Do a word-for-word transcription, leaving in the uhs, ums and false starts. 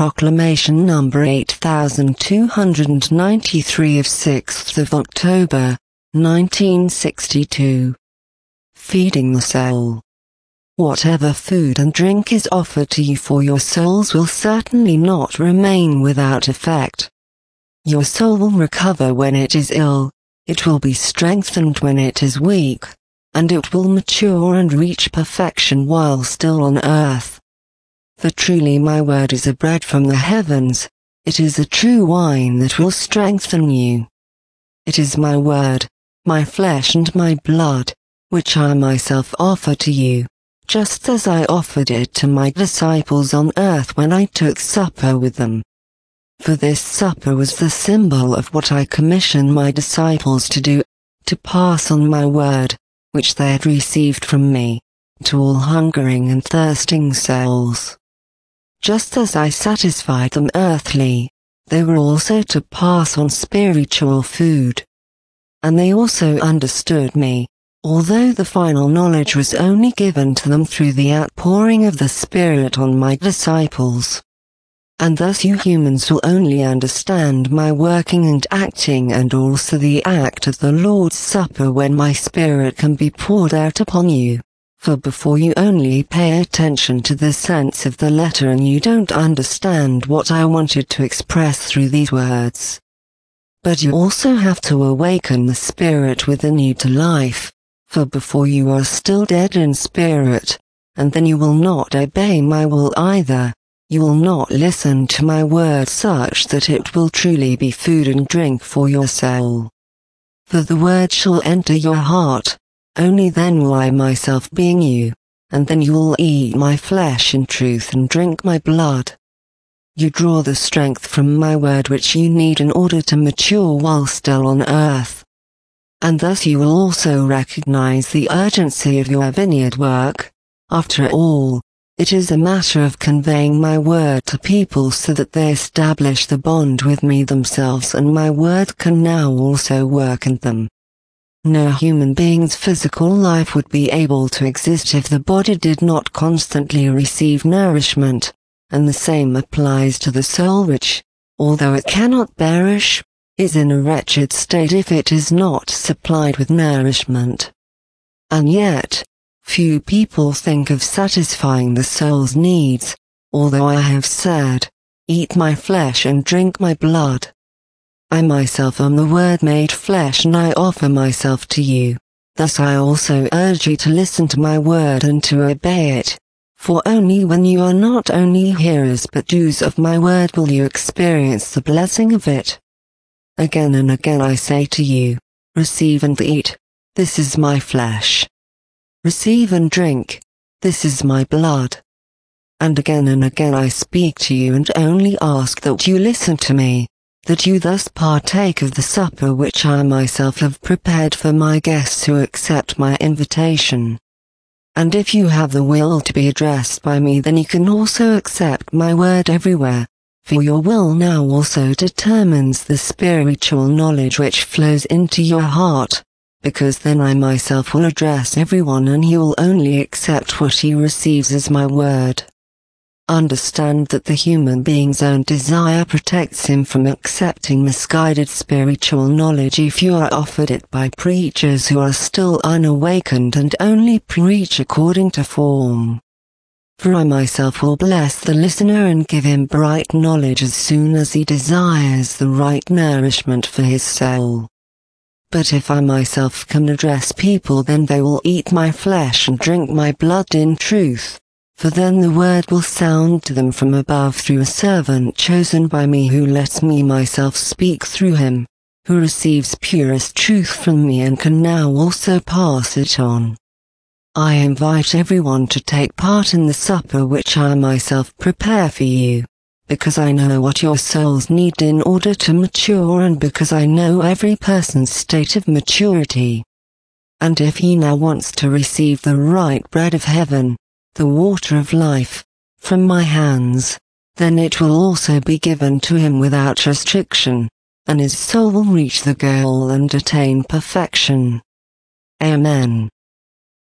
Proclamation number eight thousand two hundred ninety-three of sixth of October, nineteen sixty-two. Feeding the soul. Whatever food and drink is offered to you for your souls will certainly not remain without effect. Your soul will recover when it is ill, it will be strengthened when it is weak, and it will mature and reach perfection while still on earth. For truly my word is a bread from the heavens, it is a true wine that will strengthen you. It is my word, my flesh and my blood, which I myself offer to you, just as I offered it to my disciples on earth when I took supper with them. For this supper was the symbol of what I commissioned my disciples to do, to pass on my word, which they had received from me, to all hungering and thirsting souls. Just as I satisfied them earthly, they were also to pass on spiritual food. And they also understood me, although the final knowledge was only given to them through the outpouring of the Spirit on my disciples. And thus you humans will only understand my working and acting and also the act of the Lord's Supper when my Spirit can be poured out upon you. For before you only pay attention to the sense of the letter and you don't understand what I wanted to express through these words. But you also have to awaken the spirit within you to life, for before you are still dead in spirit, and then you will not obey my will either, you will not listen to my word such that it will truly be food and drink for your soul. For the word shall enter your heart, only then will I myself be in you, and then you will eat my flesh in truth and drink my blood. You draw the strength from my word which you need in order to mature while still on earth. And thus you will also recognize the urgency of your vineyard work. After all, it is a matter of conveying my word to people so that they establish the bond with me themselves, and my word can now also work in them. No human being's physical life would be able to exist if the body did not constantly receive nourishment, and the same applies to the soul which, although it cannot perish, is in a wretched state if it is not supplied with nourishment. And yet, few people think of satisfying the soul's needs, although I have said, "Eat my flesh and drink my blood." I myself am the Word made flesh and I offer myself to you. Thus I also urge you to listen to my word and to obey it, for only when you are not only hearers but doers of my word will you experience the blessing of it. Again and again I say to you, receive and eat, this is my flesh. Receive and drink, this is my blood. And again and again I speak to you and only ask that you listen to me, that you thus partake of the supper which I myself have prepared for my guests who accept my invitation. And if you have the will to be addressed by me, then you can also accept my word everywhere, for your will now also determines the spiritual knowledge which flows into your heart, because then I myself will address everyone and he will only accept what he receives as my word. Understand that the human being's own desire protects him from accepting misguided spiritual knowledge if you are offered it by preachers who are still unawakened and only preach according to form. For I myself will bless the listener and give him bright knowledge as soon as he desires the right nourishment for his soul. But if I myself can address people, then they will eat my flesh and drink my blood in truth. For then the word will sound to them from above through a servant chosen by me who lets me myself speak through him, who receives purest truth from me and can now also pass it on. I invite everyone to take part in the supper which I myself prepare for you, because I know what your souls need in order to mature and because I know every person's state of maturity. And if he now wants to receive the right bread of heaven, the water of life, from my hands, then it will also be given to him without restriction, and his soul will reach the goal and attain perfection. Amen.